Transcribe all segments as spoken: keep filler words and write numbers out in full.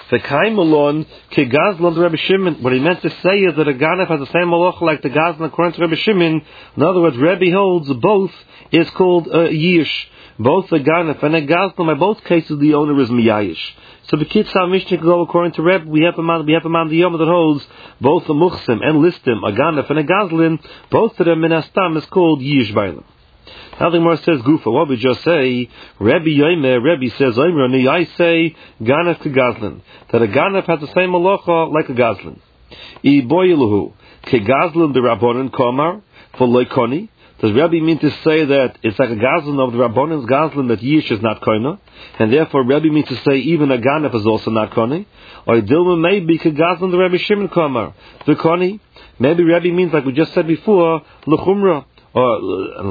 V'kaimelon kegazlan to Rabbi Shimon. What he meant to say is that a ganef has the same malacha like the gazlan according to Rabbi Shimon. In other words, Rabbi holds both is called a uh, yish. Both the ganef and a gazlan, in both cases, the owner is miyayish. So the Kitzah Mishnah can go according to Reb. We have a man, we have a man the Yom that holds both the muchsim and listim, a ganef and a gazlan. Both of them in astam is called yish bailam. Now the Gemara says Gufa. What we just say? Rabbi Yomer, Rabbi says Oimrani. I say ganef to gazlan. That a ganef has the same malacha like a gazlan. I boyeluhu ke gazlan the rabbanon komar for loikoni. Does Rabbi mean to say that it's like a gazlan of the rabbonon's gazlan that yish is not koina, and therefore Rabbi means to say even a ganef is also not koni? Or dilma maybe ke gazlan the Rabbi Shimon komar the koni? Maybe Rabbi means like we just said before lechumra. Or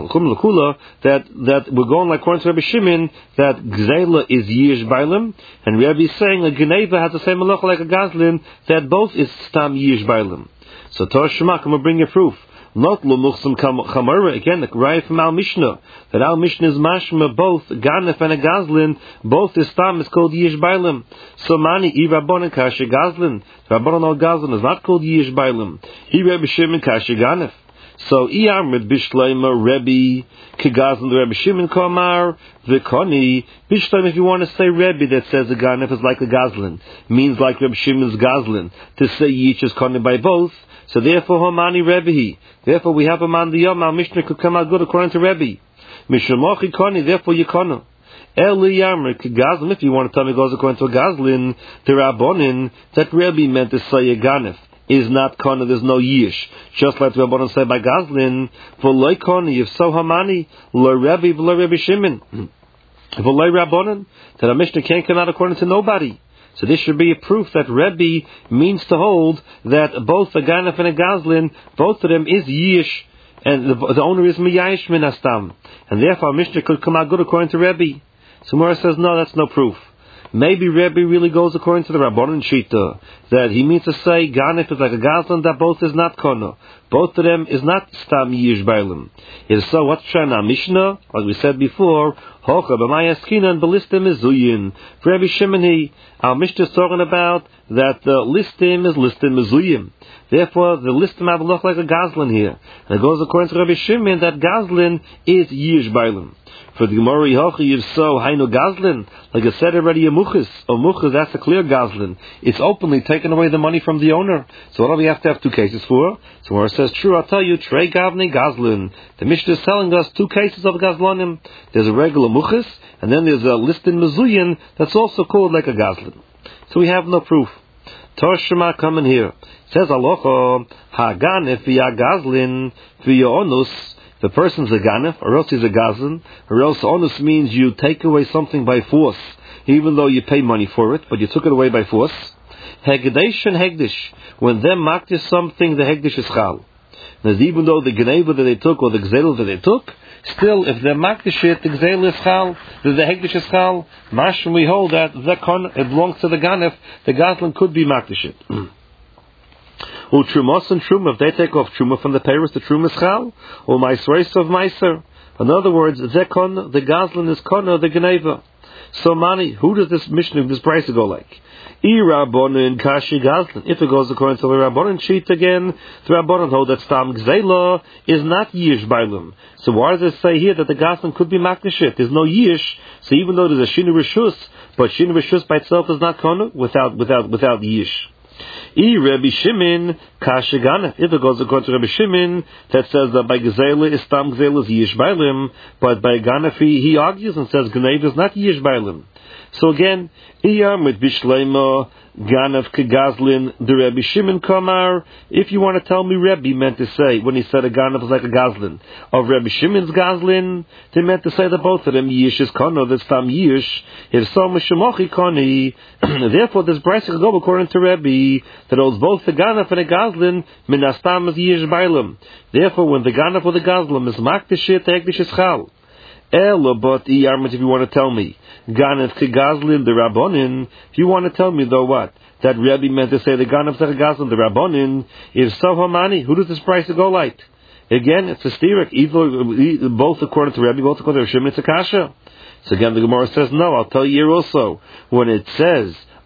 uh, that that we're going like according to Rabbi Shimon that gzela is yish bailim, and Rabbi is saying a geneva has the same malacha like a gazlin that both is stam yish bailim. So Torah Shema, come and bring your proof. Not lo muchsam chamara again, the right from Al Mishnah that Al Mishnah is mashma both ganef and a gazlin both is stam is called yish bailim. So mani i rabbanon kasher gazlin rabbanon al gazlin is not called yish bailim. I Rabbi Shimon kasher ganef. So Iyamrid Bishleima Rebbe Kegazlan the Rebbe Shimon Komar Vikoni Bishleim. If you want to say Rebbe that says a ganef is like a gazlan, means like Rebbe Shimon's gazlan, to say Yich is koni by both. So therefore Homani Rebbe. Therefore we have a man the Yom. Our Mishnah could come out good according to Rebbe. Mishamochi koni. Therefore Yikono. Eli Yamrid Kegazlan. If you want to tell me it goes according to a gazlan, the Rabbonin that Rebbe meant to say a ganef is not kona, there's no yish. Just like the Rabbanon say by Gazlin, v'loi kona, if so hamani, lo Rebbe, v'lo Rebbe Shimon. V'loi Rabbanon, that a Mishnah can't come out according to nobody. So this should be a proof that Rebbe means to hold that both a ganef and a Gazlin, both of them is yish, and the, the owner is miyayish min astam. And therefore a Mishnah could come out good according to Rebbe. So Mora says, no, that's no proof. Maybe Rebbe really goes according to the Rabbanon Shita, that he means to say ganef is like a gazlan, that both is not kono. Both of them is not stam yish bailim. If so, what's Shana Mishnah? As we said before, hocha b'mayaskina and belistim is zuyin. For Rebbe Shimon, our Mishnah is talking about that the listim is listim mezuyim. Therefore, the listim have a look like a gazlan here. And it goes according to Rebbe Shimon that gazlan is yish bailim. For the Gemara Yehochi, if so, Hainu Gazlin, like I said already, a Muchis, or Muchis, that's a clear Gazlin. It's openly taking away the money from the owner. So what do we have to have two cases for? So where it says, true, I'll tell you, Trey Gavni Gazlin. The Mishnah is telling us two cases of Gazlanim. There's a regular Muchis, and then there's a listed Mezuyin that's also called like a Gazlin. So we have no proof. Torah Shema coming here. It says, Aloha, Haganef via Gazlin via Onus. The person's a ganef, or else he's a gazlan, or else onus means you take away something by force, even though you pay money for it, but you took it away by force. Hegdesh and hegdish, when them makdish something, the hegdish is chal. Now, even though the geneva that they took, or the gzel that they took, still, if they makdish it, the gzel is chal, the hegdish is chal, mashim we hold that, the kon, it belongs to the ganef, the gazlan could be makdish it. Or trumos and truma, if they take off truma from the peiros, the truma is chal, or meiser of meiser. In other words, zekon, the gazlan is kona, the geneva. So mani, who does this mission of this price go like? I rabbonin kashi gazlan. If it goes according to the rabbonin sheet again, the rabbonin hold that stam gzela is not yish bailim. So why does it say here that the gazlan could be maknishit? There's no yish. So even though there's a shinu rishus, but shinu rishus by itself is not kona without without without yish. I Rabbi Shimon kasha ganef. If it goes according to Rabbi Shimon, that says that by Gezela is tam Gezela is yish bailim, but by ganef he, he argues and says ganef is not yish bailim. So again, iyam with bishleima ganef kegazlin the Rabbi Shimon kamar. If you want to tell me Rabbi meant to say when he said a ganef is like a gazlin of Rabbi Shimon's gazlin, they meant to say that both of them yish is kono, that's tam yish. If so, mishamochi koni. Therefore, this brayso could go according to Rabbi that holds both the ganef and the gazlin minastam is yish bailim. Therefore, when the ganef or the gazlin is makdishit, the hekdish is chal. Elo, but if you want to tell me ganef kegazlin the rabbonin, if you want to tell me though what that Rabbi meant to say the ganef kegazlin the rabbonin, if so hamani, who does this price go like? Again, it's a stirik, either both according to Rabbi, both according to Shimon, it's a kasha. So again, the Gemara says no. I'll tell you here also when it says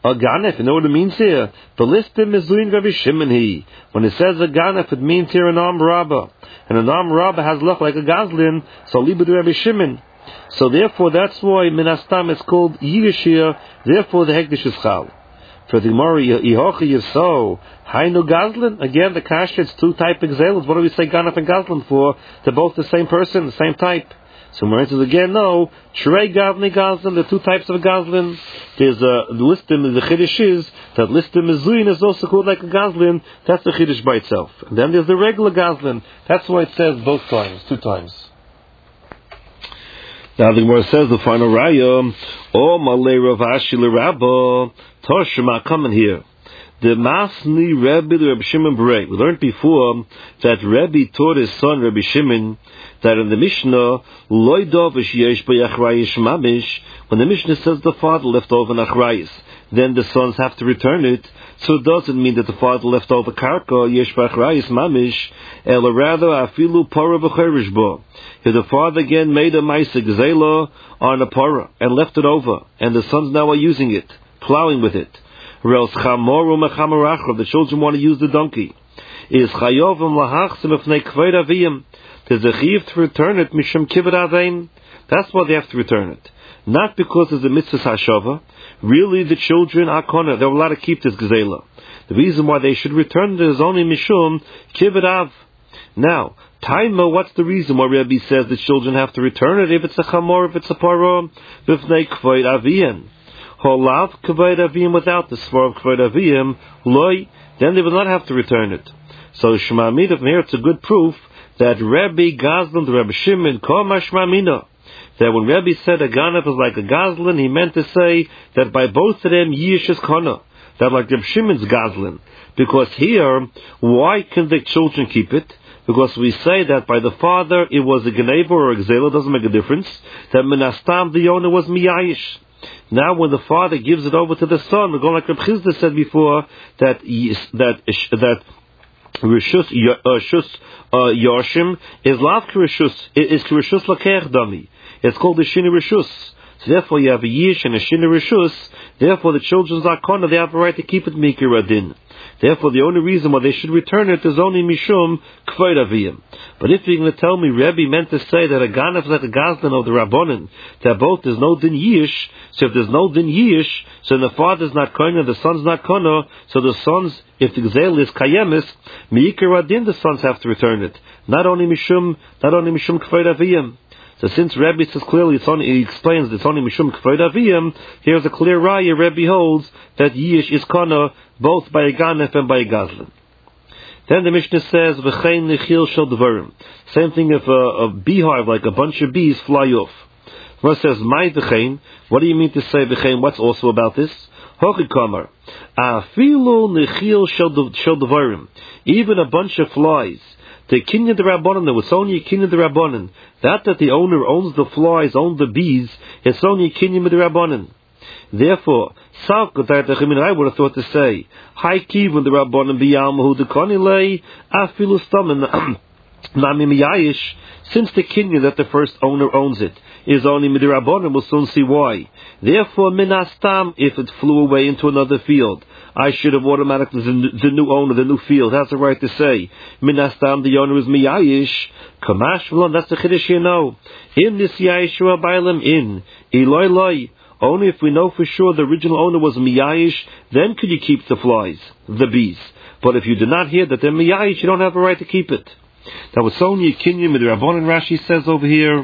A ganef, you know what it means here? The listim is doing Rabbi Shimon he. When it says a ganef, it means here an arm robber. And an arm robber has look like a gazlin, so liba to Rabbi Shimon. So therefore, that's why Minastam is called Yirishir, therefore the Hekdesh is Chal. For the Gemara, Yehochi Yiso, Hainu Gazlin, again the Kasha, it's two type examples. What do we say ganef and Gazlin for? They're both the same person, the same type. So my answer is again no. Shrei Gavni Gazlin, the two types of Gazlin. There's a the listim, the Chiddush is that listim Mizuin is also called like a Gazlin. That's the Chiddush by itself. And then there's the regular Gazlin. That's why it says both times, two times. Now the Gemara says the final raya. Oh Malay Rav Ashi LeRabba Toshima coming here. The Masni Rebbe, the Rabbi Shimon Berei. We learned before that Rebbe taught his son Rabbi Shimon that in the Mishnah, Loidov Yesh B'Yachrayis Mamish, when the Mishnah says the father left over an Achrayis, then the sons have to return it. So it doesn't mean that the father left over Karka Yesh B'Achrayis Mamish, Ela rather Afilu Parah B'Cherish Bo. If the father again made a Maisa Gzela on a Parah and left it over, and the sons now are using it, plowing with it. Or else Chamoru Mechamarachra, the children want to use the donkey. Is Chayovim Lahachsim Ifnei Kved Aviyim. There's a chiv to return it, Mishum Kibbut Avein. That's why they have to return it. Not because there's a mitzvah hashava. Really, the children are kona. They're allowed to keep this gzela. The reason why they should return it is only Mishum Kibbut Av. Now, Taima, what's the reason why Rebbe says the children have to return it? If it's a chamor, if it's a parah, Ifnei Kved Aviyim. Holav Kved Aviyim without the svar of Kved Aviyim, loy, then they will not have to return it. So Shema Mida from here, it's a good proof that Rebbe Gazlan, the Rebbe Shimon, Kol Mashma Mina, that when Rebbe said a ganef is like a Gazlan, he meant to say that by both of them Yish is Kona, that like Rebbe Shimon's Gazlan. Because here, why can the children keep it? Because we say that by the father it was a Geneva or a Gzela, doesn't make a difference. That Minastam the owner was Miyayish. Now, when the father gives it over to the son, we're going like Reb Chizda said before that that that Rishus Rishus Yoshim is lav Rishus is Rishus Lakeach Dami. It's called the Shini Rishus. So therefore, you have a Yish and a Shini Rishus. Therefore, the children's Zakona, they have a right to keep it Mikir Adin. Therefore, the only reason why they should return it is only Mishum Kvod Aviyim. But if you're going to tell me Rebbe meant to say that a Ganef is like a Gazlan of the Rabbonin, that both there's no Din Yish, so if there's no Din Yish, so the father's not Koina, the son's not Kono, so the sons, if the Gzel is Kayemis, Mikir Adin, the sons have to return it. Not only Mishum, not only Mishum Kvod Aviyim. So since Rebbe says clearly, it's only, he explains it's only Mishum Kvod Aviyim, here's a clear raya, Rebbe holds that Yish is Kana both by a Ganef and by a Gazlan. Then the Mishnah says, V'chein nechil shel dvarim. Same thing if a, a beehive, like a bunch of bees, fly off. Gemara says, Mai v'chein, what do you mean to say v'chein? What's also about this? Hochi kamar, afilu nechil shel dvarim. Even a bunch of flies. The kinyan the rabbanon, there was only a kinyan the rabbanon. That that the owner owns the flies, owns the bees, it's only a kinyan the rabbanon. Therefore, I would have thought to say, Hai kivun the rabbanon biyamahu the konilei afilu stamin nami miyayish. Since the kinyan that the first owner owns it is only midirabbanon, we'll soon see why. Therefore, minastam, if it flew away into another field, I should have automatically, the new owner, the new field, has the right to say, Minastam, the owner is Miyayish, Kamash V'lon, that's the Chiddush you know. In this Yayishua Bailam, in, Eloi Loi, only if we know for sure the original owner was Miyayish, then could you keep the flies, the bees. But if you do not hear that they're Miyayish, you don't have a right to keep it. That was only a Kinyam, the Rabbanan Rashi says over here,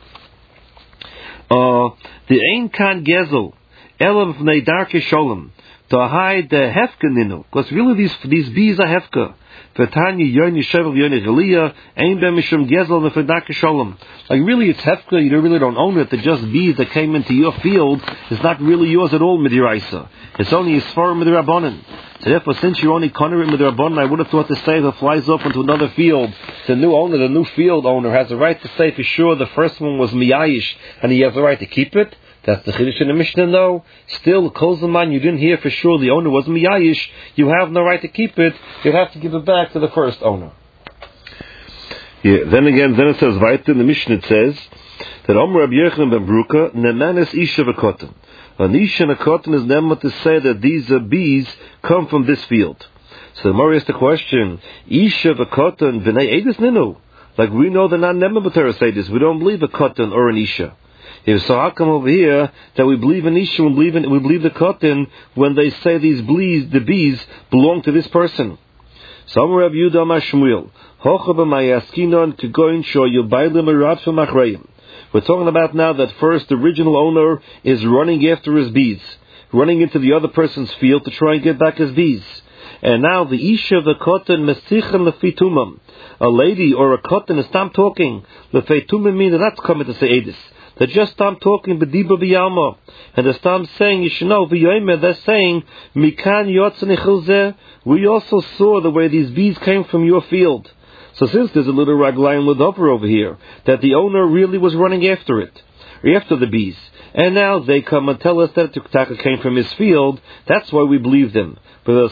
uh, the Ein Kan Gezel, Elav V'nei Darke Sholem, to hide the hefka ninu, because really these these bees are hefka. V'tanya yoni shevel yoni cheliyah ein ben mishum gezel nefedak shalom. Like really, it's hefka. You really don't own it. They're just bees that came into your field. It's not really yours at all, midiraisa. It's only a sfar midirabbanan. So therefore, since you're only koner midirabbanan, I would have thought to say if it flies off into another field, the new owner, the new field owner, has the right to say for sure the first one was miyayish, and he has the right to keep it. That's the Chiddush in the Mishnah, no. Still, Kolzaman, you didn't hear for sure the owner was Miyayish. You have no right to keep it. You have to give it back to the first owner. Yeah, then again, then it says, right in the Mishnah it says, that Omer Rabbi Yochanan ben Bruka, Nemanes Isha v'kotan. An isha and a cotton is never to say that these uh, bees come from this field. So the Gemara asks the question, isha v'cotton v'nei edus ninu. Like we know they're not never b'teres edus. We don't believe a cotton or an isha. If so, how come over here that we believe in isha, we believe in, we believe the cotton when they say these bees, the bees belong to this person? So Rav Yehuda Amar Shmuel, hocha b'mayaskinon kegoin sho yubaylim erat v'machrayim. We're talking about now that first the original owner is running after his bees, running into the other person's field to try and get back his bees. And now the isha v'cotton mesichen lefitumam. A lady or a cotton is tam talking. Lefitumam means they're not coming to say edis. They're just tam talking b'diba b'yalma. And they're tam saying, you should know, v'yoyme, they're saying, mikan yotzen ichilzeh. We also saw the way these bees came from your field. So since there's a little raglayim ledover over here, that the owner really was running after it, after the bees, and now they come and tell us that it came from his field, that's why we believe them. But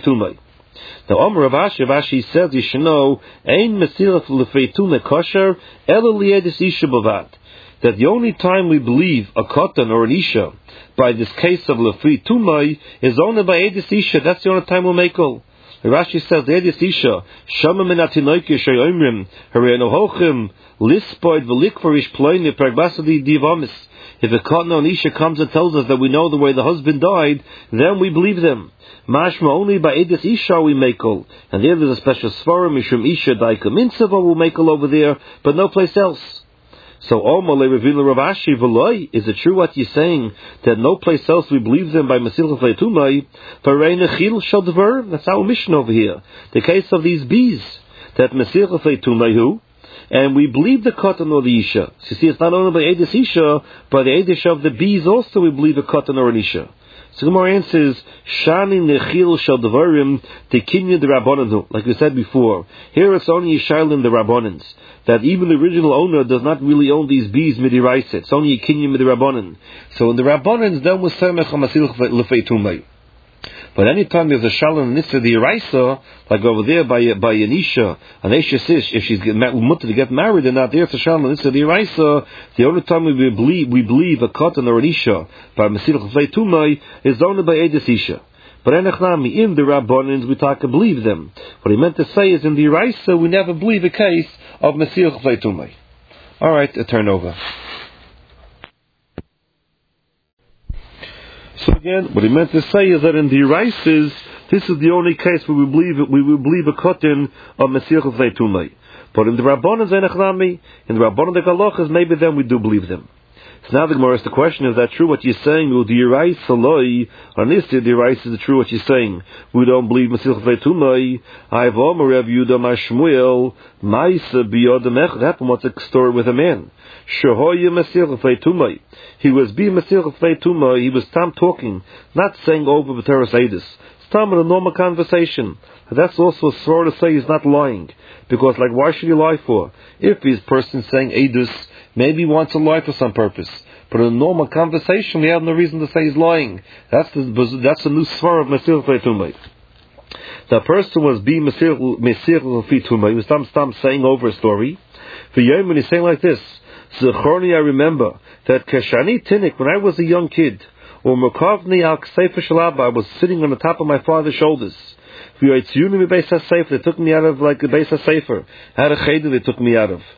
now, Omer Rav Ashi, Rav Ashi says, you should know, Ein Mesirach L'Feitume Kosher, Ela Liedis Isha Bavad. That the only time we believe a cotton or an Isha, by this case of L'Feitume, is only by Edis Isha. That's the only time we'll make all. Rashi says, Edis Isha, Shama min atinoike shayomrim, Hareino hochim, Lispoid v'likvarish ploine pragbasadi divamis. If a cotton or an Isha comes and tells us that we know the way the husband died, then we believe them. Mashma only by Edis Isha we make all. And there there's a special svarim, Mishum Isha daika mitzvah will make all over there, but no place else. So, Omale Revila Rav Ashi V'loi, is it true what you're saying, that no place else we believe them by Mesilchas Leitumai? V'reina Chil Shadvar, that's our mission over here. The case of these bees, that Mesilchas Leitumai who? And we believe the cotton or the Isha. So you see, it's not only by Edis Isha, but the Edis of the bees also we believe a cotton or an Isha. So the Gemara answers, Shani Nechil Shadvarim Tekinya the Rabbanan. Like we said before, here it's only Yishayl in the Rabbanans, that even the original owner does not really own these bees midiraisa. It's only a kinyan midirabbanan. So in the Rabbanans, then was semech hamasil lefeitumei. But anytime there's a shalom nitza the iraisa, like over there by by Anisha, Anisha says if she's mutter to get married and not there, it's a shalom nitza the iraisa. The only time we believe we believe a cotton or an isha by masil lefeitumei is only by edis isha. But in the Rabbanans we talk to believe them. What he meant to say is in the Iraisa we never believe a case of Mesir Chveitumai. Alright, a turnover. So again, what he meant to say is that in the Iraisas, this is the only case where we believe we will believe a cotton of Mesir Chveitumai. But in the Rabbanans in the Rabbanan the Galachas, maybe then we do believe them. So now the Gemara asks the question, is that true what you're saying? Well, the Yerais Saloi, on this the Yerais is true what you're saying. We don't believe Mesilchas Leitumai. I've Omer Rav Yehuda Amar Shmuel, Maisa Biyodem Echad. Happened what's a story with a man. Shehoya Mesilchas Leitumai. He was being Mesilchas Leitumai, he was tam talking, not saying over B'teres Eidus. It's tam in a normal conversation. That's also a sort to say he's not lying. Because like why should he lie for? If his person saying Eidus, maybe he wants to lie for some purpose. But in a normal conversation, we have no reason to say he's lying. That's the that's the new svar of Mesir Leitumai. The person was being Mesir Leitumai. He was tam tam saying over a story. For Yom, when he's saying like this, Zechorni, I remember that Keshani Tinik, when I was a young kid, or Mekavni Al Kseifa Shalaba, I was sitting on the top of my father's shoulders. They took me out of like the Beis HaSefer. I had a cheder they took me out of.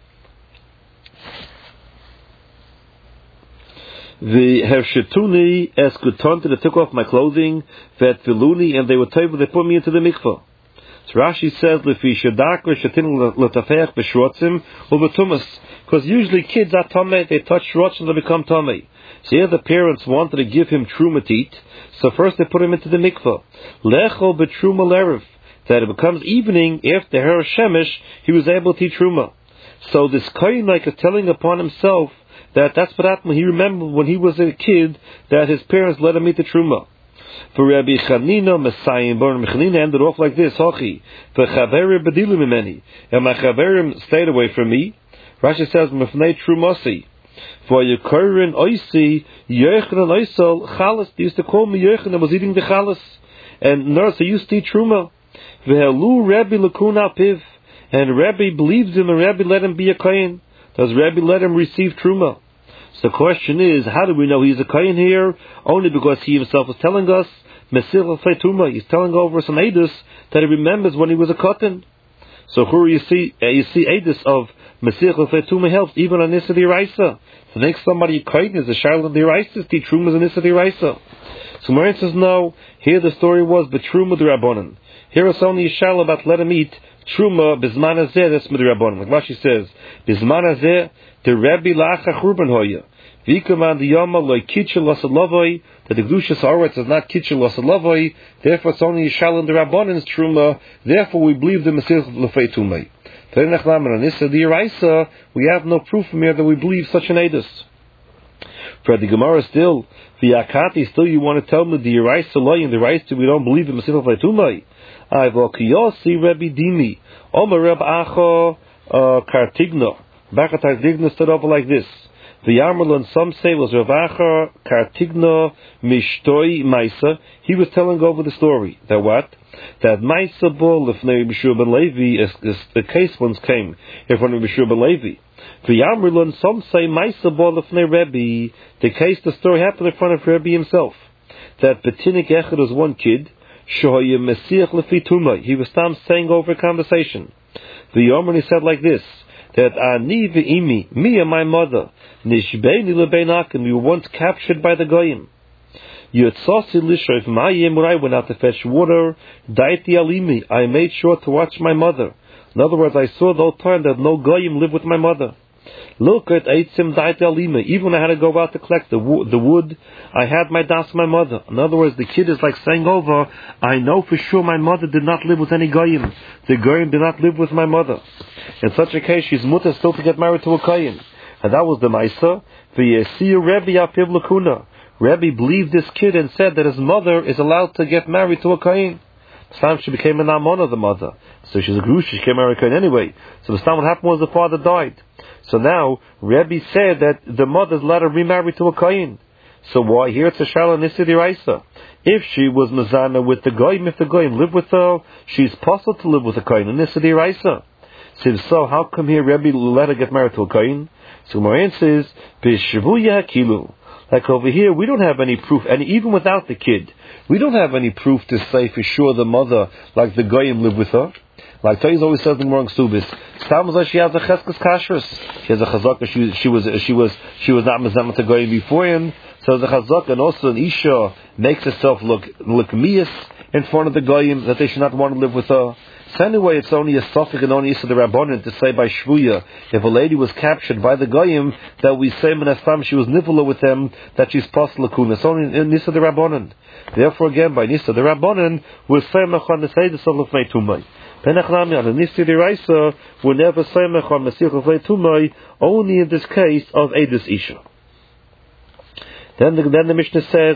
The Hershetuni Eskutonte, they took off my clothing, Vet Viluni, and they were table, they put me into the mikvah. So Rashi says, Lefi Shadakra Shetin Latafech B'Shrotzim U'B'Tumas. Because usually kids are Tomei, they touch Shrotzim, they become Tomei. So here the parents wanted to give him Truma to eat, so first they put him into the mikvah. Lechol B'Truma L'Erev. That it becomes evening, after Her Shemesh, he was able to eat Truma. So this Kohen like is telling upon himself that that's what happened. He remembered when he was a kid that his parents let him eat the Truma. For Rabbi Chanina, Messiah, Bar Chanina ended off like this, Hochi, V'chaverim b'dilu mimeni, and my chaverim stayed away from me. Rashi says, Mefnei Trumasi. For Yekurin Oisi, Yechanan Oisol, Chalas, they used to call me Yechanan, I was eating the Chalas. And nurse, I used to eat Truma. V'helu Rabbi Lakuna Piv, and Rabbi believed him, and Rabbi let him be a Kohen. Does Rabbi let him receive Truma? So the question is, how do we know he's a kohen here? Only because he himself is telling us, Mesir al-Fetuma, he's telling over some edus that he remembers when he was a kohen. So here you see, uh, you see edus of Mesir al-Fetuma helps even on Nissa D'Oraisa. To make somebody a kohen is a Charlotte D'Oraisa, the Truma is a Nissa D'Oraisa. So Marin says no, here the story was Betruma D'Rabbanan. Here it's only a shal about let him eat Truma Bizman Hazeh, that's D'Rabbanan. Like Rashi says, Bizman Hazeh, the Rebbe Lacha Churban Hoya. Vikaman the Yama loy kitchel lasalavoi, that the Gdusha Saretz is not kitchel lasalavoi, therefore it's only a shal in the Rabbanan's Truma, therefore we believe the Mesir L'fei Tumei. We have no proof from here that we believe such an edus. For the Gemara still, the Akati still you want to tell me the Yeraisa loy and the Yeraisa we don't believe in Mesir L'fei Tumei. I vokiyosi Rebbe Dimi, Omer Reb Acha Kartigno. Bakatai Digna stood over like this. The Yarmalon, some say, was Rav Acha Kartigno Mishtoi Maisa. He was telling over the story. That what? That Maisa Bo Lefnei B'Shua Ben Levi, the case once came in front of B'Shua Ben Levi. The Yarmalon, some say Maisa Bo Lefnei Rebbe. The case, the story happened in front of Rebbe himself. That Betinik Echad was one kid. Shoya Mesiach Lefi Tumai. He was tam saying over a conversation. The Yarmalon said like this. That ani ve'imi, me and my mother, nishbeini lebeinak, we were once captured by the goyim. Yotzasi lishoif ma'ayim, when I went out to fetch water, daiti alimi, I made sure to watch my mother. In other words, I saw the whole time that no goyim lived with my mother. Lokat eitzim daiti alimi, even when I had to go out to collect the, wo- the wood, I had my das my mother. In other words, the kid is like saying over, I know for sure my mother did not live with any goyim. The goyim did not live with my mother. In such a case, she's mutter still to get married to a kohen. And that was the Maisa. V'yesiu Rebbe afiv lakuna. Rebbe believed this kid and said that his mother is allowed to get married to a kohen. Stam she became an amon of the mother. So she's a grush, she became married to a kohen anyway. So the Stam what happened was the father died. So now, Rebbe said that the mother's allowed to remarry to a kohen. So why? Here it's a shala Nissa D'Oraisa. If she was mazana with the goyim, if the goyim live with her, she's possible to live with a kohen, Nissa D'Oraisa. So, so how come here Rebbe let her get married to a kohen? So Maran says, B'shvuya hakilu. Like over here, we don't have any proof, and even without the kid, we don't have any proof to say for sure the mother, like the goyim, live with her. Like Taiz always says in the wrong stubis. Sounds like she has a cheskes kashrus. She has a chazaka. She, she was she was she was not mezamah to goyim before him. So the chazaka, and also an isha makes herself look look mias in front of the goyim that they should not want to live with her. So anyway, it's only a suffix and only Issa the Rabbanan to say by Shvuya, if a lady was captured by the Goyim, that we say Menastam she was nivula with them, that she's possible lakuna. It's only in Issa the Rabbanan. Therefore again, by Issa the Rabbanan, we're saying Mechon Nesei the Sol of Tumai. Penachnami on the Issa the Raisa, we'll never say Mechon Mesich of Tumai, only in this case of Edis Isha. Then the, then the Mishnah says,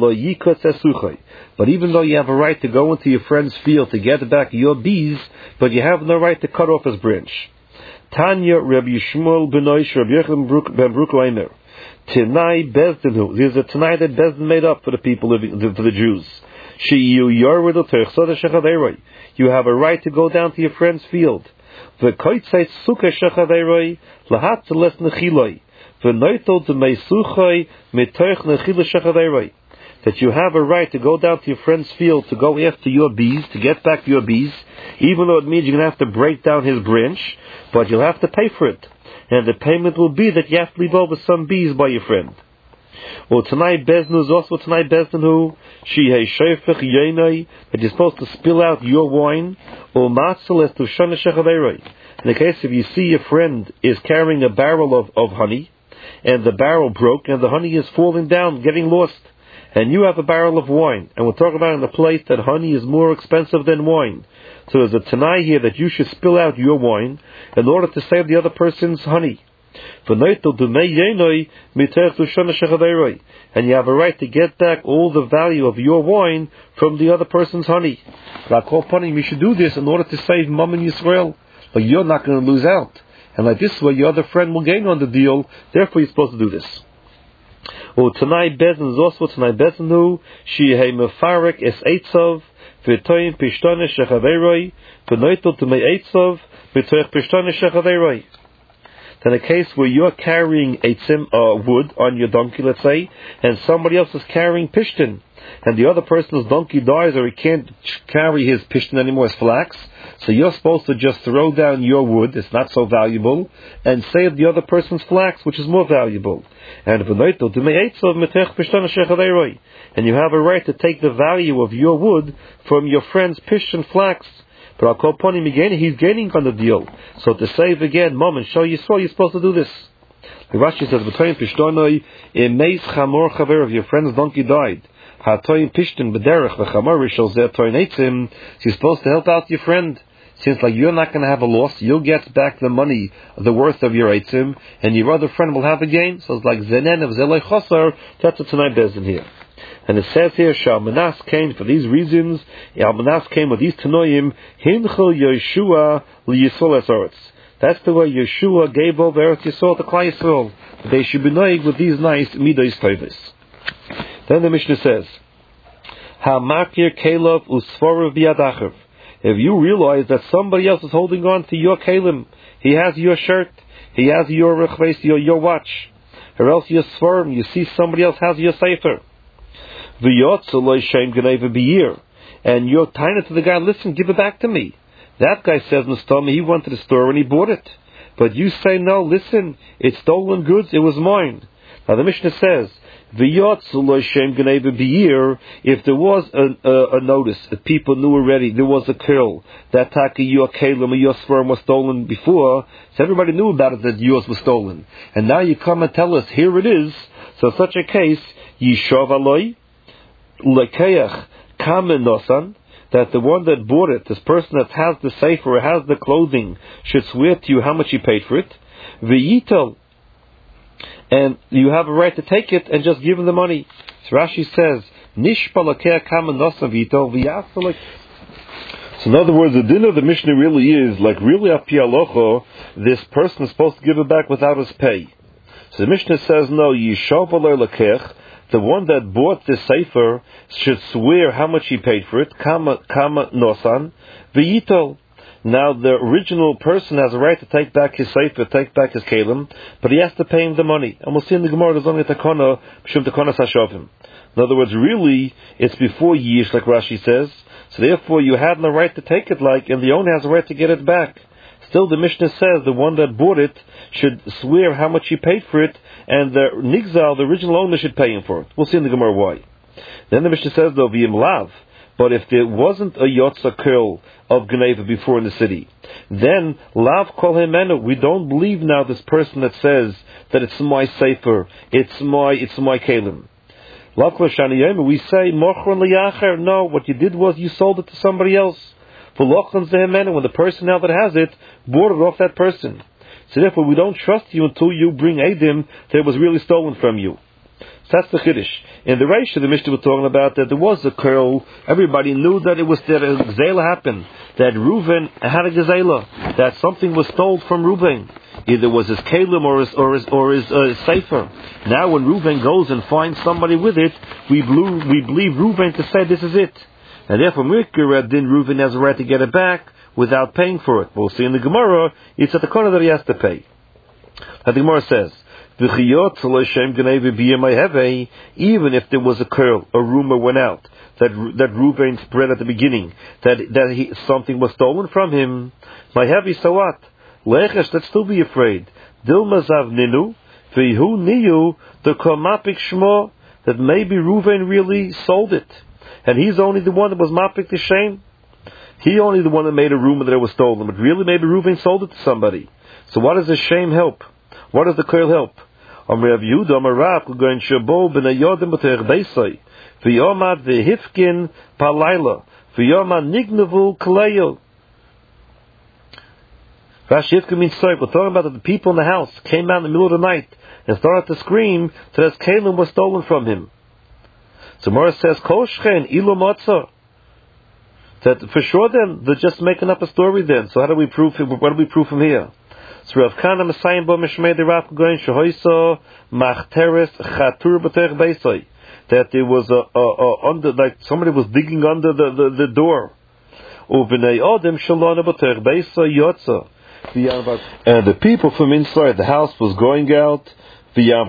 but even though you have a right to go into your friend's field to get back your bees, but you have no right to cut off his branch. Tanya Rabbi Yishmael Benoish Rabbi Yochanan ben Bruk Leimer. Tanai Bezdin, there's a Tanai that Bezdin made up for the people living, for the Jews. You have a right to go down to your friend's field. That you have a right to go down to your friend's field to go after your bees, to get back your bees, even though it means you're going to have to break down his branch, but you'll have to pay for it. And the payment will be that you have to leave over some bees by your friend. Well, tonight Bezdin is also tonight Bezdin who she hay shayfech yenai, that you're supposed to spill out your wine, or matzal es to shana shechaveiroi. In the case if you see your friend is carrying a barrel of, of honey, and the barrel broke, and the honey is falling down, getting lost, and you have a barrel of wine, and we'll talk about in the place that honey is more expensive than wine. So there's a tanai here that you should spill out your wine in order to save the other person's honey. And you have a right to get back all the value of your wine from the other person's honey. Like all panim, you should do this in order to save Mom and Yisrael. But you're not going to lose out. And like this way, your other friend will gain on the deal. Therefore, you're supposed to do this. Well, tonight Bezdin is also tonight Bezdin who she hay mefarek es eitzov v'toyin pishtane shechaveiroi v'noitel to me eitzov v'toich pishtane shechaveiroi. than a case where you're carrying a tzim, uh, wood on your donkey, let's say, and somebody else is carrying pishtin, and the other person's donkey dies or he can't carry his pishtin anymore, his flax, so you're supposed to just throw down your wood, it's not so valuable, and save the other person's flax, which is more valuable. And and you have a right to take the value of your wood from your friend's pishtin flax. But I'll call upon him again, he's gaining on the deal. So to save again, mom, and show Yisrael, you're supposed to do this. The Rashi says, between Pishtonoi, in Meis Chamor Chaver, if your friend's donkey died, Hatoim Pishton Bederech, V'Chamor Rishol Zeh Toin Eitzim, you're supposed to help out your friend. Since like you're not going to have a loss, you'll get back the money, the worth of your eitzim, and your other friend will have a gain. So it's like Zenen of Zelei Chosar, that's a Tanai Bezin here. And it says here, Shalmanas came for these reasons, Shalmanas came with these Tanoim, Hinchel Yeshua L'Yisrael Eretz. That's the way Yeshua gave over Eretz Yisrael to Klal Yisrael. They should be noig with these nice Midas Tovis. Then the Mishnah says, Ha'makir Kelov Usforav B'Yadachav. If you realize that somebody else is holding on to your kelim, he has your shirt, he has your rechves, your, your watch, or else your swarm, you see somebody else has your sefer. And you're tying it to the guy, listen, give it back to me. That guy says, Nastami, he went to the store and he bought it. But you say, no, listen, it's stolen goods, it was mine. Now the Mishnah says, if there was a, a, a notice, if people knew already, there was a curl, that taki your kalim or your sperm was stolen before, so everybody knew about it that yours was stolen. And now you come and tell us, here it is. So in such a case, yishav aloi, lekeach kamen nosan, that the one that bought it, this person that has the sefer or has the clothing, should swear to you how much he paid for it. V'yitel, and you have a right to take it and just give him the money. So Rashi says, Nishpalakeh kamen nosan v'yitel v'yasalek. So in other words, the din of the Mishnah really is, like really api alocho, this person is supposed to give it back without his pay. So the Mishnah says, no, yishav alei lekech, the one that bought the sefer should swear how much he paid for it, kama, kama nosan, v'yitel. Now the original person has a right to take back his sefer, take back his kelim, but he has to pay him the money. And we'll see in the Gemara, there's only a takana, b'shum takana sashovim. In other words, really, it's before yish, like Rashi says, so therefore you have no right to take it like, and the owner has a right to get it back. Still the Mishnah says the one that bought it should swear how much he paid for it, and the nigzal, the original owner, should pay him for it. We'll see in the Gemara why. Then the Mishnah says, though, v'yim lav, but if there wasn't a yotza curl of Geneva before in the city, then lav kol hemenu, we don't believe now this person that says that it's my sefer, it's my it's my kelim. Lav kol shaniyim, we say mochron liyacher. No, what you did was you sold it to somebody else. For lochlan zehemenu, when the person now that has it bought it off that person. So therefore, we don't trust you until you bring edim that it was really stolen from you. So that's the Chiddush. In the Reisha, the Mishnah was talking about that there was a curl. Everybody knew that it was that a gzela happened. That Reuven had a gzela. That something was stolen from Reuven. Either was his kalim or his or his or his uh, sefer. Now, when Reuven goes and finds somebody with it, we believe we believe Reuven to say this is it, and therefore Mikra din Reuven has a right to get it back without paying for it. We'll see in the Gemara, it's at the corner that he has to pay. And the Gemara says, even if there was a curl, a rumor went out that that Reuven spread at the beginning that that he, something was stolen from him, my heavy so what? Lechesh, let's still be afraid. Dilmazav ninu v'hu niyu the komapik shmo, that maybe Reuven really sold it, and he's only the one that was mapik the shame. He only the one that made a rumor that it was stolen, but really maybe Reuven sold it to somebody. So what does the shame help? What does the curl help? Amr Rav Yehuda, Amr Rav, going shabo b'nayodim b'teich beisai, v'yomad v'hifkin palayla, v'yomad nignavu kaleyo. Rashi hifkin means sorry. We're talking about that the people in the house came out in the middle of the night and started to scream that his kelim was stolen from him. So Morris says, Kol shchen ilu matzah. That for sure then, they're just making up a story then. So how do we prove, what do we prove from here? So Rav Kana Messiah Bo Mishmei the Rav going Shehoiso Machteres Chatur B'Teich Beisai, that there was a, a, a under, like somebody was digging under the, the, the door. U'Bnei Odem Shalona B'Teich Beisai Yotza, And the people from inside the house was going out. They had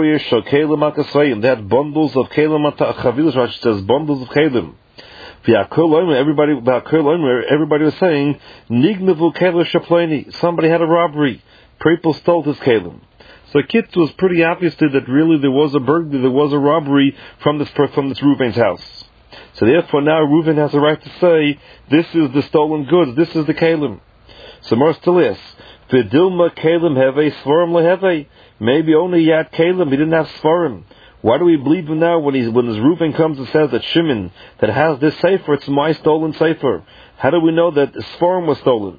bundles of kelim. Chavilas says bundles of kelim. Everybody, everybody was saying, somebody had a robbery. People stole his kelim. So it was pretty obvious that really there was a burglary, there was a robbery from this from this Reuven's house. So therefore now Reuven has a right to say, this is the stolen goods, this is the kelim. So more still is, V'dilma kelim heve, svarim leheve. Maybe only he had kelim, he didn't have svarim. Why do we believe him now when he's when his Reuven comes and says that Shimon that has this sefer, it's my stolen sefer? How do we know that svarim was stolen?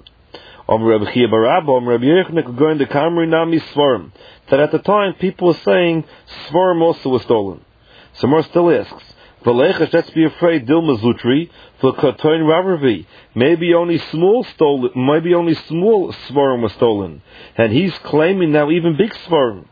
That at the time people were saying svarim also was stolen. So more still asks, let's be afraid dilma zutri v'katoin ravavi. Maybe only small stolen, maybe only small svarim was stolen, and he's claiming now even big svarim.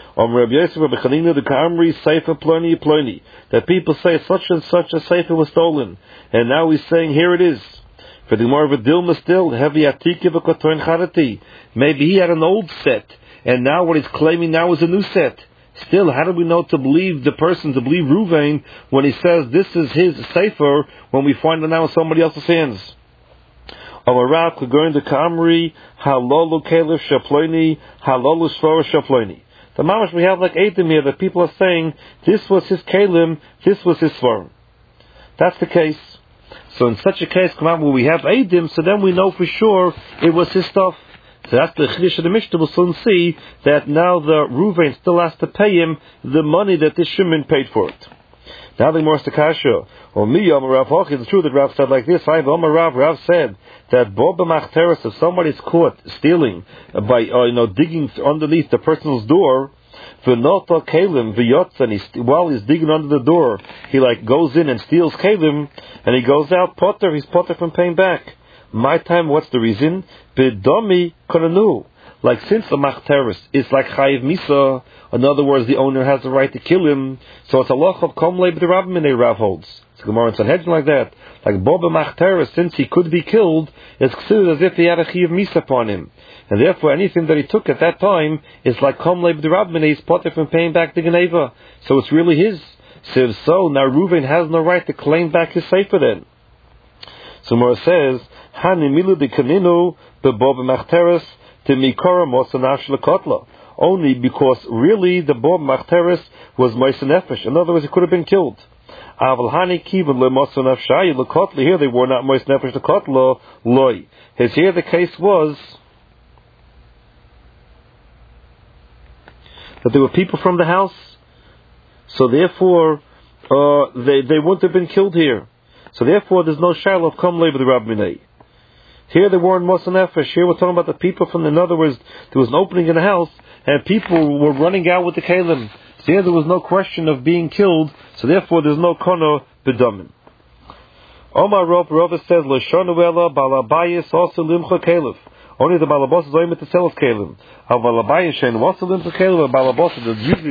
That people say such and such a sefer was stolen, and now he's saying here it is. For the more of a dilma still, heavy atiki v'katoin charati. Maybe he had an old set, and now what he's claiming now is a new set. Still, how do we know to believe the person, to believe Reuven, when he says this is his sefer, when we find it now in somebody else's hands? Amarav going to Kamri, halolu kelef shaploini, halolu shvor shaploini. The mamash we have like Eidim here, that people are saying this was his kelim, this was his svarim. That's the case. So in such a case, come out where we have Eidim, so then we know for sure it was his stuff. So that's the Chiddush of the Mishnah. We'll soon see that now the Reuven still has to pay him the money that this Shimon paid for it. Now the Gemara Stakasha, or me, Yom Rav Hoch, it's true that Rav said like this. I have Yom Rav, Rav said that Bob B'machteres, if somebody's caught stealing by, uh, you know, digging underneath the person's door, v'nota kelim v'yotz, and he, while he's digging under the door, he like goes in and steals kelim, and he goes out potter, he's potter from paying back. My time, what's the reason? B'domi konanu. Like since the machteres is like chayiv misa, in other words, the owner has the right to kill him, so it's a loch of kom leib the Rav Minei Rav holds. It's a Gemara in Sanhedrin like that. Like Boba machteres, since he could be killed, it's considered as if he had a chayiv misa upon him, and therefore anything that he took at that time is like kom leib the Rav Minei, is potter from paying back the geneva. So it's really his. So if so, now Reuven has no right to claim back his sefer then. So Mora says, Hanimilu de kaninu the Boba machteres to mikora mosanash lekotla. Only because really the Bob Machteres was Moisa Nefesh. In other words, he could have been killed. Aval Hani Kivan Le Mosa Nefshai Lekotla. Here they were not Moisa Nefesh Lekotla Loi. His here the case was that there were people from the house, so therefore uh, they they wouldn't have been killed here. So therefore, there's no shiloh of Kom Lev the Rab Minei. Here they weren't Mosa Nefesh. Here we're talking about the people from. In other words, there was an opening in the house, and people were running out with the kelim. So here there was no question of being killed, so therefore there's no kono bedamin. Omar Rav, Rav says, L'shonuela balabayis also limcha kelif. Only the balabos is only to sell his kelim. Al balabayis shein also limcha kelif, balabos is usually